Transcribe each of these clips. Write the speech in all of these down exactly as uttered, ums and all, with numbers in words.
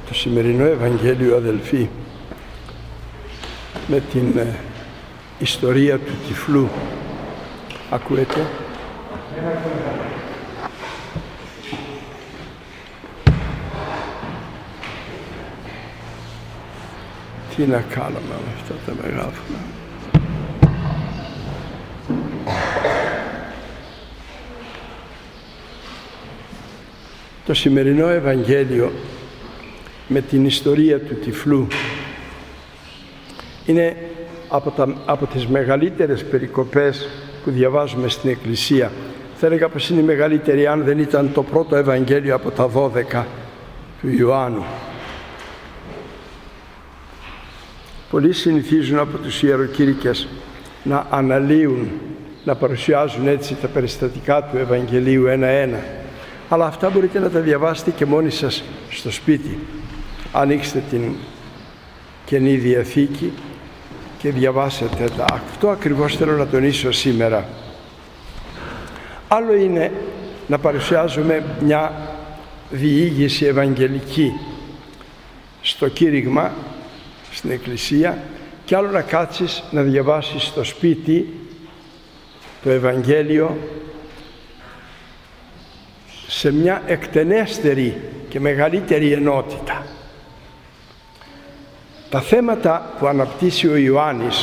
Το σημερινό Ευαγγέλιο, αδελφοί, με την ε, ιστορία του τυφλού, ακούετε, τι να κάνουμε με αυτά τα μεγάφωνα. Το σημερινό Ευαγγέλιο με την ιστορία του τυφλού είναι από, τα, από τις μεγαλύτερες περικοπές που διαβάζουμε στην Εκκλησία. Θα έλεγα πως είναι η μεγαλύτερη, αν δεν ήταν το πρώτο Ευαγγέλιο από τα δώδεκα του Ιωάννου. Πολλοί συνηθίζουν από τους ιεροκήρυκες να αναλύουν, να παρουσιάζουν έτσι τα περιστατικά του Ευαγγελίου ένα-ένα. Αλλά αυτά μπορείτε να τα διαβάσετε και μόνοι σας στο σπίτι. Ανοίξτε την Καινή Διαθήκη και διαβάσετε τα. Αυτό ακριβώς θέλω να τονίσω σήμερα. Άλλο είναι να παρουσιάζουμε μια διήγηση ευαγγελική στο κήρυγμα, στην Εκκλησία, και άλλο να κάτσεις να διαβάσεις στο σπίτι το Ευαγγέλιο σε μια εκτενέστερη και μεγαλύτερη ενότητα. Τα θέματα που αναπτύσσει ο Ιωάννης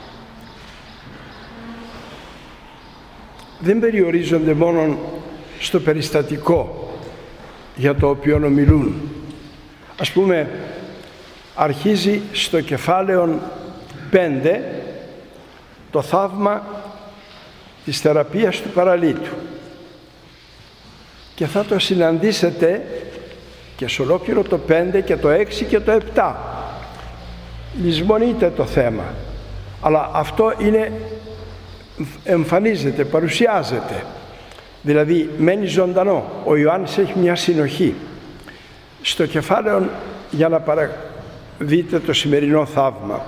δεν περιορίζονται μόνο στο περιστατικό για το οποίο ομιλούν. Ας πούμε, αρχίζει στο κεφάλαιο πέντε το θαύμα της θεραπείας του παραλίτου και θα το συναντήσετε και σε ολόκληρο το πέντε και το έξι και το επτά. Λησμονείτε το θέμα, αλλά αυτό είναι, εμφανίζεται, παρουσιάζεται, δηλαδή μένει ζωντανό. Ο Ιωάννης έχει μια συνοχή. Στο κεφάλαιο, για να παραδείτε το σημερινό θαύμα,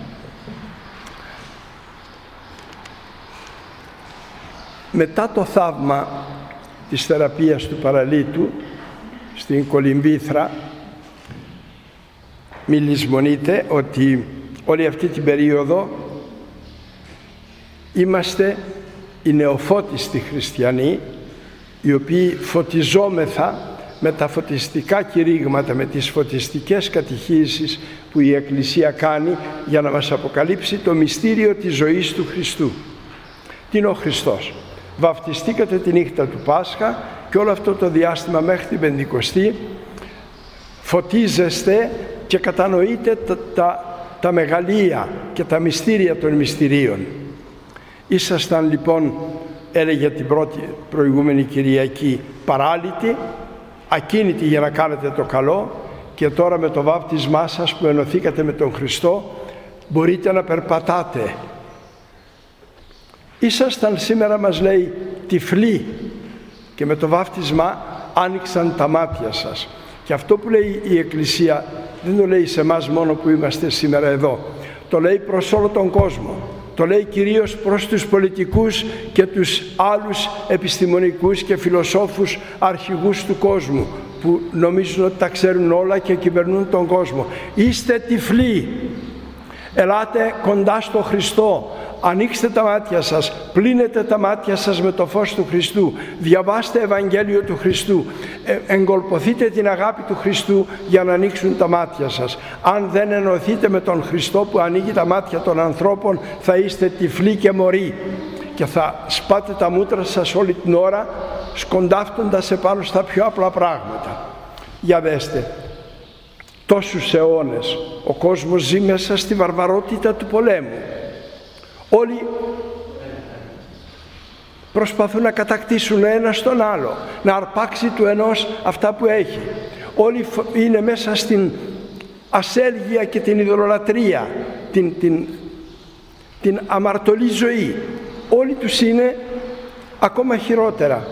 μετά το θαύμα της θεραπείας του παραλίτου στην Κολυμβήθρα, μη λησμονείτε ότι όλη αυτή την περίοδο είμαστε οι νεοφώτιστοι χριστιανοί, οι οποίοι φωτιζόμεθα με τα φωτιστικά κηρύγματα, με τις φωτιστικές κατηχήσεις που η Εκκλησία κάνει για να μας αποκαλύψει το μυστήριο της ζωής του Χριστού. Τι είναι ο Χριστός? Βαφτιστήκατε τη νύχτα του Πάσχα και όλο αυτό το διάστημα μέχρι την Πεντηκοστή φωτίζεστε και κατανοείτε τα, τα, τα μεγαλεία και τα μυστήρια των μυστηρίων. Ήσασταν λοιπόν, έλεγε την πρώτη προηγούμενη Κυριακή, παράλυτοι, ακίνητοι για να κάνετε το καλό, και τώρα με το βάπτισμά σας που ενωθήκατε με τον Χριστό μπορείτε να περπατάτε. Ήσασταν, σήμερα μας λέει, τυφλοί και με το βάπτισμα άνοιξαν τα μάτια σας. Και αυτό που λέει η Εκκλησία δεν το λέει σε εμάς μόνο που είμαστε σήμερα εδώ. Το λέει προς όλο τον κόσμο. Το λέει κυρίως προς τους πολιτικούς και τους άλλους επιστημονικούς και φιλοσόφους αρχηγούς του κόσμου που νομίζουν ότι τα ξέρουν όλα και κυβερνούν τον κόσμο. Είστε τυφλοί. Ελάτε κοντά στο Χριστό. Ανοίξτε τα μάτια σας, πλύνετε τα μάτια σας με το φως του Χριστού, διαβάστε Ευαγγέλιο του Χριστού, ε, εγκολποθείτε την αγάπη του Χριστού για να ανοίξουν τα μάτια σας. Αν δεν ενωθείτε με τον Χριστό που ανοίγει τα μάτια των ανθρώπων, θα είστε τυφλοί και μωροί και θα σπάτε τα μούτρα σας όλη την ώρα, σκοντάφτοντας επάνω στα πιο απλά πράγματα. Για δέστε, τόσους αιώνες ο κόσμος ζει μέσα στη βαρβαρότητα του πολέμου. Όλοι προσπαθούν να κατακτήσουν ένα στον άλλο, να αρπάξει του ενός αυτά που έχει. Όλοι είναι μέσα στην ασέλγεια και την ειδωλολατρία, την, την, την αμαρτωλή ζωή. Όλοι τους είναι ακόμα χειρότερα.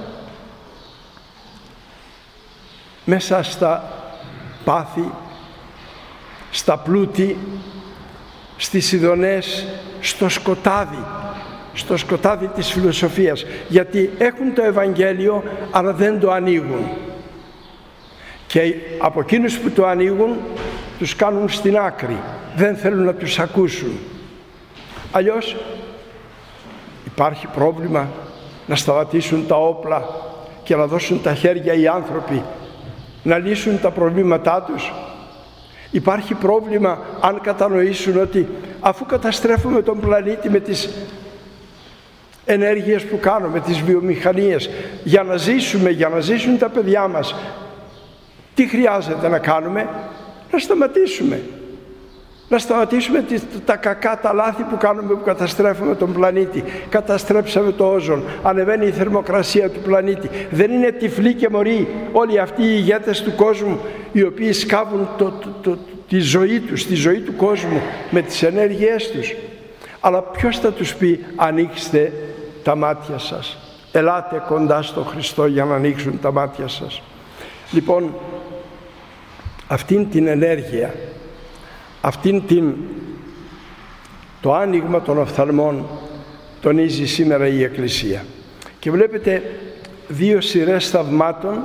Μέσα στα πάθη, στα πλούτη, στις ειδονές, στο σκοτάδι, στο σκοτάδι της φιλοσοφίας, γιατί έχουν το Ευαγγέλιο αλλά δεν το ανοίγουν. Και από εκείνους που το ανοίγουν τους κάνουν στην άκρη, δεν θέλουν να τους ακούσουν. Αλλιώς υπάρχει πρόβλημα να σταματήσουν τα όπλα και να δώσουν τα χέρια οι άνθρωποι να λύσουν τα προβλήματά τους. Υπάρχει πρόβλημα αν κατανοήσουν ότι αφού καταστρέφουμε τον πλανήτη με τις ενέργειες που κάνουμε, τις βιομηχανίες, για να ζήσουμε, για να ζήσουν τα παιδιά μας, τι χρειάζεται να κάνουμε? Να σταματήσουμε. Να σταματήσουμε τα κακά, τα λάθη που κάνουμε, που καταστρέφουμε τον πλανήτη. Καταστρέψαμε το όζον, ανεβαίνει η θερμοκρασία του πλανήτη. Δεν είναι τυφλοί και μωροί όλοι αυτοί οι ηγέτες του κόσμου, οι οποίοι σκάβουν το, το, το, τη ζωή τους, τη ζωή του κόσμου με τις ενέργειές τους. Αλλά ποιος θα τους πει ανοίξτε τα μάτια σας? Ελάτε κοντά στο Χριστό για να ανοίξουν τα μάτια σας. Λοιπόν, αυτήν την ενέργεια, αυτήν την, το άνοιγμα των οφθαλμών τονίζει σήμερα η Εκκλησία. Και βλέπετε δύο σειρές θαυμάτων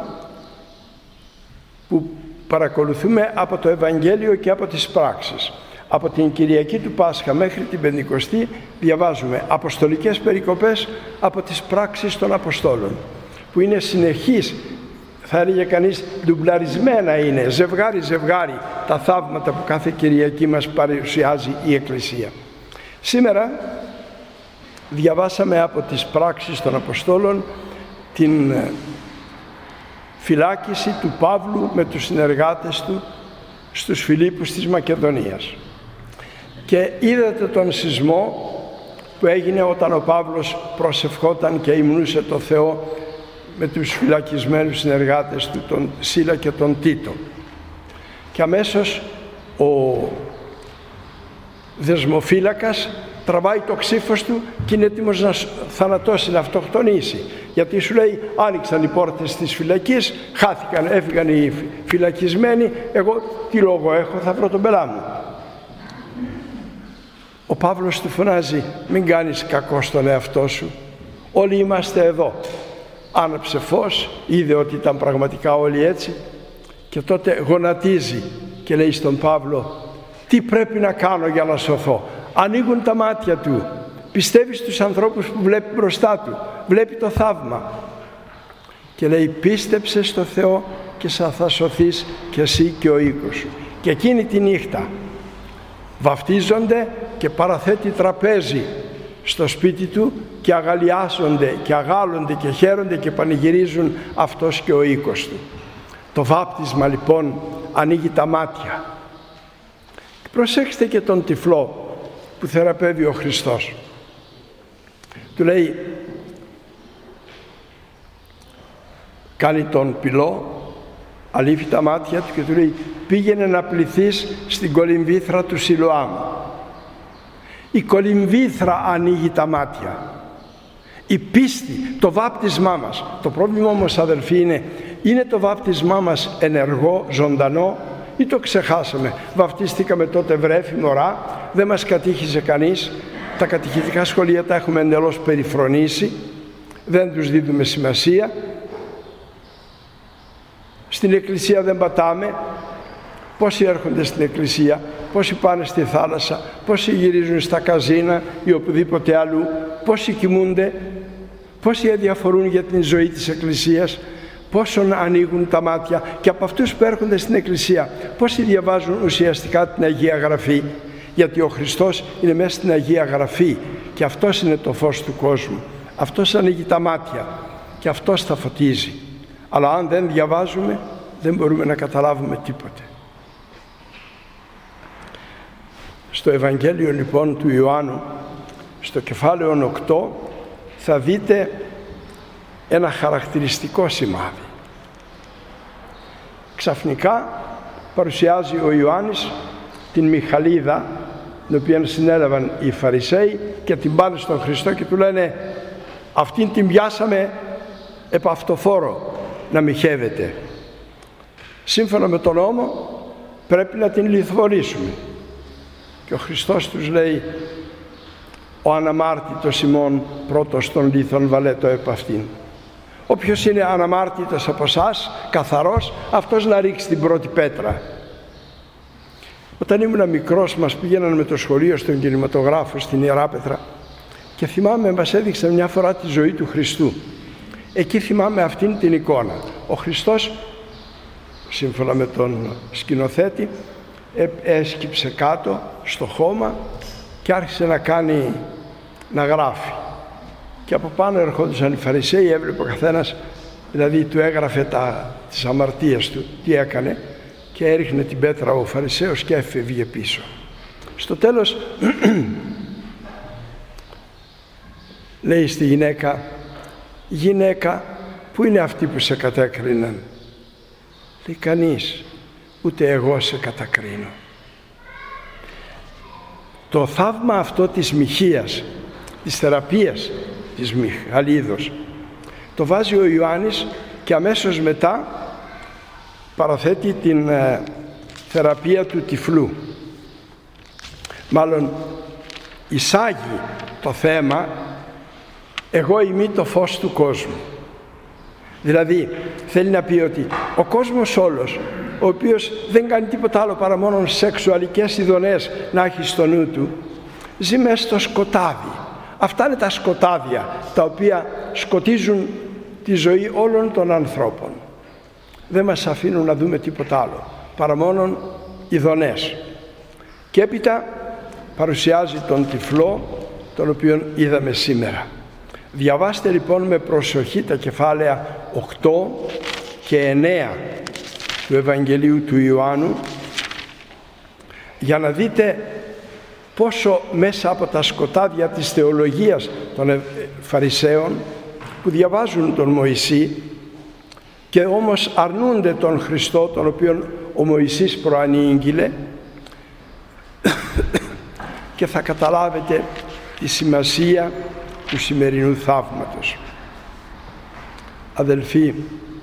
που παρακολουθούμε από το Ευαγγέλιο και από τις πράξεις. Από την Κυριακή του Πάσχα μέχρι την Πεντηκοστή διαβάζουμε αποστολικές περικοπές από τις πράξεις των Αποστόλων, που είναι συνεχής, θα έλεγε κανείς ντουμπλαρισμένα είναι, ζευγάρι ζευγάρι τα θαύματα που κάθε Κυριακή μας παρουσιάζει η Εκκλησία. Σήμερα διαβάσαμε από τις πράξεις των Αποστόλων την φυλάκιση του Παύλου με τους συνεργάτες του στους Φιλίππους της Μακεδονίας. Και είδατε τον σεισμό που έγινε όταν ο Παύλος προσευχόταν και υμνούσε το Θεό με τους φυλακισμένους συνεργάτες του, τον Σίλα και τον Τίτο. Και αμέσως ο δεσμοφύλακας τραβάει το ξύφος του και είναι έτοιμος να θανατώσει, να αυτοκτονήσει. Γιατί σου λέει άνοιξαν οι πόρτες της φυλακής, χάθηκαν, έφυγαν οι φυλακισμένοι, εγώ τι λόγο έχω, θα βρω τον πελά μου. Ο Παύλος του φωνάζει μην κάνεις κακό στον εαυτό σου, όλοι είμαστε εδώ. Άναψε φως, είδε ότι ήταν πραγματικά όλοι έτσι και τότε γονατίζει και λέει στον Παύλο τι πρέπει να κάνω για να σωθώ? Ανοίγουν τα μάτια του, πιστεύει στους ανθρώπους που βλέπει μπροστά του, βλέπει το θαύμα και λέει πίστεψε στο Θεό και θα σωθείς και εσύ και ο οίκος σου. Και εκείνη τη νύχτα βαφτίζονται και παραθέτει τραπέζι στο σπίτι του και αγαλιάζονται και αγάλλονται και χαίρονται και πανηγυρίζουν αυτός και ο οίκος του. Το βάπτισμα λοιπόν ανοίγει τα μάτια. Προσέξτε και τον τυφλό που θεραπεύει ο Χριστός. Του λέει, κάνει τον πυλό, αλήφει τα μάτια του και του λέει πήγαινε να πληθείς στην κολυμβήθρα του Σιλοάμ. Η κολυμβήθρα ανοίγει τα μάτια. Η πίστη, το βάπτισμά μας. Το πρόβλημα όμως αδελφοί είναι, είναι το βάπτισμά μας ενεργό, ζωντανό ή το ξεχάσαμε? Βαπτίστηκαμε τότε βρέφη, μωρά, δεν μας κατήχιζε κανείς, τα κατηχητικά σχολεία τα έχουμε εντελώς περιφρονήσει, δεν τους δίδουμε σημασία, στην εκκλησία δεν πατάμε. Πόσοι έρχονται στην εκκλησία, πόσοι πάνε στη θάλασσα, πόσοι γυρίζουν στα καζίνα ή οπουδήποτε αλλού, πόσοι κοιμούνται, πόσοι αδιαφορούν για την ζωή της εκκλησίας, πόσων ανοίγουν τα μάτια, και από αυτούς που έρχονται στην εκκλησία πόσοι διαβάζουν ουσιαστικά την Αγία Γραφή, γιατί ο Χριστός είναι μέσα στην Αγία Γραφή και αυτός είναι το φως του κόσμου, αυτός ανοίγει τα μάτια και αυτός τα φωτίζει. Αλλά αν δεν διαβάζουμε δεν μπορούμε να καταλάβουμε τίποτε. Στο Ευαγγέλιο λοιπόν του Ιωάννου, στο κεφάλαιο οκτώ, θα δείτε ένα χαρακτηριστικό σημάδι. Ξαφνικά παρουσιάζει ο Ιωάννης την Μιχαλίδα, την οποία συνέλαβαν οι Φαρισαίοι και την πάνε στον Χριστό και του λένε αυτήν την πιάσαμε επαυτοφόρο να μοιχεύεται. Σύμφωνα με τον νόμο πρέπει να την λιθοβολήσουμε. Και ο Χριστός τους λέει ο αναμάρτητος ημών πρώτος των λίθων βαλέτο επ' αυτήν. Όποιος είναι αναμάρτητος από εσάς, καθαρός, αυτός να ρίξει την πρώτη πέτρα. Όταν ήμουν μικρός μας πήγαιναν με το σχολείο στον κινηματογράφο στην Ιεράπετρα και θυμάμαι μας έδειξε μια φορά τη ζωή του Χριστού. Εκεί θυμάμαι αυτήν την εικόνα. Ο Χριστός, σύμφωνα με τον σκηνοθέτη, έσκυψε κάτω στο χώμα και άρχισε να κάνει, να γράφει. Και από πάνω ερχόντουσαν οι Φαρισαίοι, έβλεπε ο καθένας, δηλαδή του έγραφε τα, τις αμαρτίες του, τι έκανε, και έριχνε την πέτρα ο Φαρισαίος και έφευγε πίσω. Στο τέλος λέει στη γυναίκα, γυναίκα, πού είναι αυτοί που σε κατέκριναν? Λέει, κανείς, ούτε εγώ σε κατακρίνω. Το θαύμα αυτό της μοιχείας, της θεραπείας της Μιχαλίδος, το βάζει ο Ιωάννης και αμέσως μετά παραθέτει την ε, θεραπεία του τυφλού. Μάλλον εισάγει το θέμα «εγώ είμαι το φως του κόσμου». Δηλαδή θέλει να πει ότι ο κόσμος όλος, ο οποίος δεν κάνει τίποτα άλλο παρά μόνο σεξουαλικές ειδονές να έχει στο νου του, ζει μέσα στο σκοτάδι. Αυτά είναι τα σκοτάδια τα οποία σκοτίζουν τη ζωή όλων των ανθρώπων. Δεν μας αφήνουν να δούμε τίποτα άλλο παρά μόνον ειδονές. Και έπειτα παρουσιάζει τον τυφλό, τον οποίον είδαμε σήμερα. Διαβάστε λοιπόν με προσοχή τα κεφάλαια οκτώ και εννέα του Ευαγγελίου του Ιωάννου για να δείτε πόσο μέσα από τα σκοτάδια της θεολογίας των Φαρισαίων που διαβάζουν τον Μωυσή και όμως αρνούνται τον Χριστό, τον οποίον ο Μωυσής προανήγγειλε, και θα καταλάβετε τη σημασία του σημερινού θαύματος. Αδελφοί,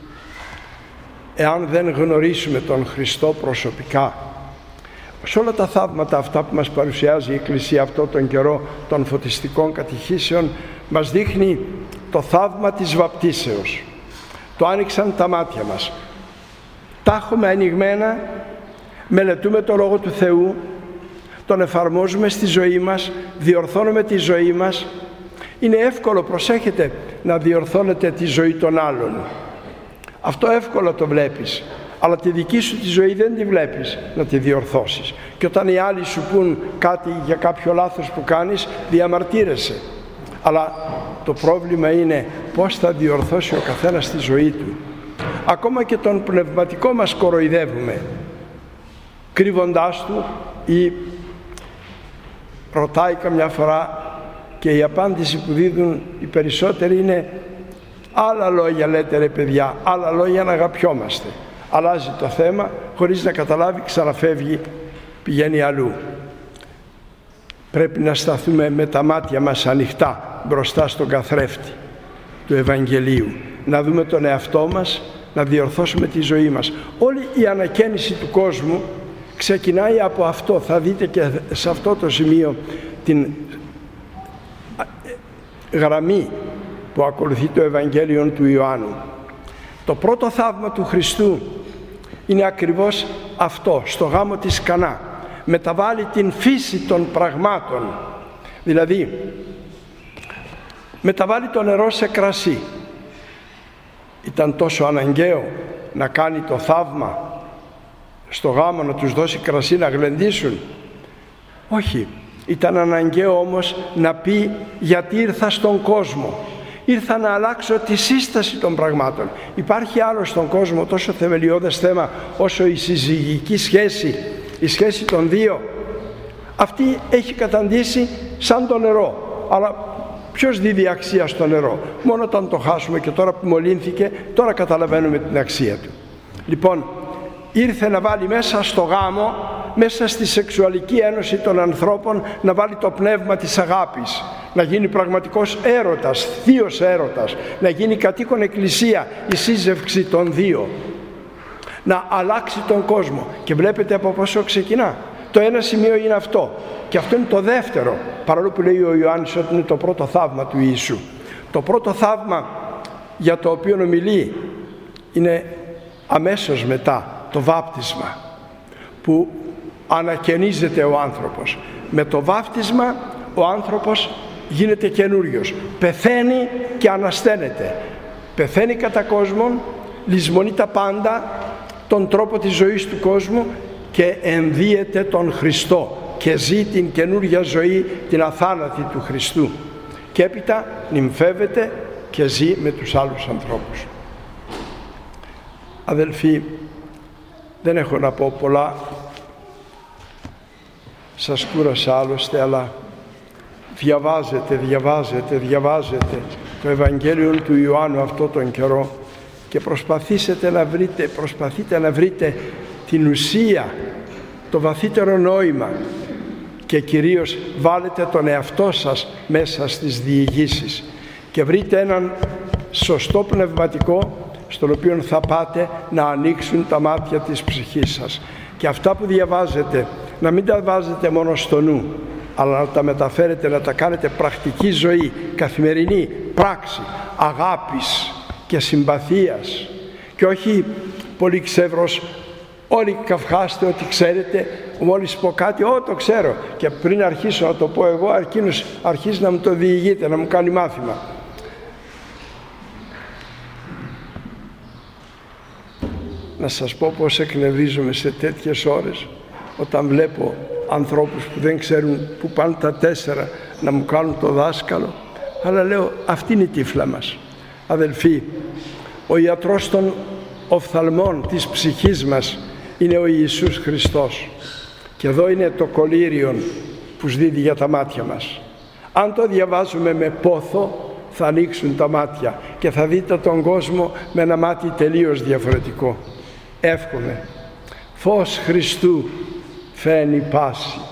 εάν δεν γνωρίσουμε τον Χριστό προσωπικά, σε όλα τα θαύματα αυτά που μας παρουσιάζει η Εκκλησία αυτό τον καιρό των φωτιστικών κατηχήσεων, μας δείχνει το θαύμα της βαπτίσεως. Το άνοιξαν τα μάτια μας. Τα έχουμε ανοιγμένα, μελετούμε το Λόγο του Θεού, τον εφαρμόζουμε στη ζωή μας, διορθώνουμε τη ζωή μας. Είναι εύκολο, προσέχετε, να διορθώνετε τη ζωή των άλλων. Αυτό εύκολα το βλέπεις, αλλά τη δική σου τη ζωή δεν τη βλέπεις να τη διορθώσεις. Και όταν οι άλλοι σου πουν κάτι για κάποιο λάθος που κάνεις, διαμαρτύρεσαι. Αλλά το πρόβλημα είναι πώς θα διορθώσει ο καθένας τη ζωή του. Ακόμα και τον πνευματικό μας κοροϊδεύουμε, κρύβοντάς του, ή ρωτάει καμιά φορά και η απάντηση που δίδουν οι περισσότεροι είναι άλλα λόγια λέτε ρε παιδιά, άλλα λόγια να αγαπιόμαστε. Αλλάζει το θέμα, χωρίς να καταλάβει, ξαναφεύγει, πηγαίνει αλλού. Πρέπει να σταθούμε με τα μάτια μας ανοιχτά μπροστά στον καθρέφτη του Ευαγγελίου, να δούμε τον εαυτό μας, να διορθώσουμε τη ζωή μας. Όλη η ανακαίνιση του κόσμου ξεκινάει από αυτό. Θα δείτε και σε αυτό το σημείο την γραμμή που ακολουθεί το Ευαγγέλιο του Ιωάννου. Το πρώτο θαύμα του Χριστού είναι ακριβώς αυτό, στο γάμο της Κανά. Μεταβάλλει την φύση των πραγμάτων, δηλαδή μεταβάλλει το νερό σε κρασί. Ήταν τόσο αναγκαίο να κάνει το θαύμα στο γάμο, να τους δώσει κρασί να γλεντήσουν? Όχι. Ήταν αναγκαίο όμως να πει γιατί ήρθα στον κόσμο. Ήρθα να αλλάξω τη σύσταση των πραγμάτων. Υπάρχει άλλο στον κόσμο τόσο θεμελιώδες θέμα όσο η συζυγική σχέση, η σχέση των δύο. Αυτή έχει καταντήσει σαν το νερό. Αλλά ποιος δίδει αξία στο νερό? Μόνο όταν το χάσουμε, και τώρα που μολύνθηκε, τώρα καταλαβαίνουμε την αξία του. Λοιπόν, ήρθε να βάλει μέσα στο γάμο, μέσα στη σεξουαλική ένωση των ανθρώπων, να βάλει το πνεύμα της αγάπης, να γίνει πραγματικός έρωτας, θείος έρωτας, να γίνει κατοίκον εκκλησία, η σύζευξη των δύο, να αλλάξει τον κόσμο. Και βλέπετε από πόσο ξεκινά. Το ένα σημείο είναι αυτό, και αυτό είναι το δεύτερο, παρόλο που λέει ο Ιωάννης ότι είναι το πρώτο θαύμα του Ιησού. Το πρώτο θαύμα για το οποίο ομιλεί είναι αμέσως μετά το βάπτισμα, που ανακαινίζεται ο άνθρωπος. Με το βάπτισμα ο άνθρωπος γίνεται καινούριος, πεθαίνει και ανασταίνεται. Πεθαίνει κατά κόσμον, λησμονεί τα πάντα, τον τρόπο της ζωής του κόσμου και ενδύεται τον Χριστό και ζει την καινούρια ζωή, την αθάνατη του Χριστού, και έπειτα νυμφεύεται και ζει με τους άλλους ανθρώπους. Αδελφοί, δεν έχω να πω πολλά, σας κούρασα άλλωστε, αλλά διαβάζετε, διαβάζετε, διαβάζετε το Ευαγγέλιο του Ιωάννου αυτό τον καιρό και προσπαθήσετε να βρείτε, προσπαθείτε να βρείτε την ουσία, το βαθύτερο νόημα, και κυρίως βάλετε τον εαυτό σας μέσα στις διηγήσεις και βρείτε έναν σωστό πνευματικό στον οποίο θα πάτε να ανοίξουν τα μάτια της ψυχής σας, και αυτά που διαβάζετε να μην τα βάζετε μόνο στο νου, αλλά να τα μεταφέρετε, να τα κάνετε πρακτική ζωή, καθημερινή πράξη αγάπης και συμπαθίας, και όχι πολύ ξεύρος. Όλοι καυχάστε ότι ξέρετε, μόλις πω κάτι, «Ω, το ξέρω», και πριν αρχίσω να το πω εγώ, εκείνος αρχίζει να μου το διηγείται, να μου κάνει μάθημα. Να σας πω πως εκνευρίζομαι σε τέτοιες ώρες όταν βλέπω ανθρώπους που δεν ξέρουν που πάνε τα τέσσερα να μου κάνουν το δάσκαλο, αλλά λέω, αυτή είναι η τύφλα μας. Αδελφοί, ο ιατρός των οφθαλμών της ψυχής μας είναι ο Ιησούς Χριστός, και εδώ είναι το κολύριον που σδίδει για τα μάτια μας. Αν το διαβάζουμε με πόθο, θα ανοίξουν τα μάτια και θα δείτε τον κόσμο με ένα μάτι τελείως διαφορετικό. Εύχομαι φως Χριστού φαίνει πάση.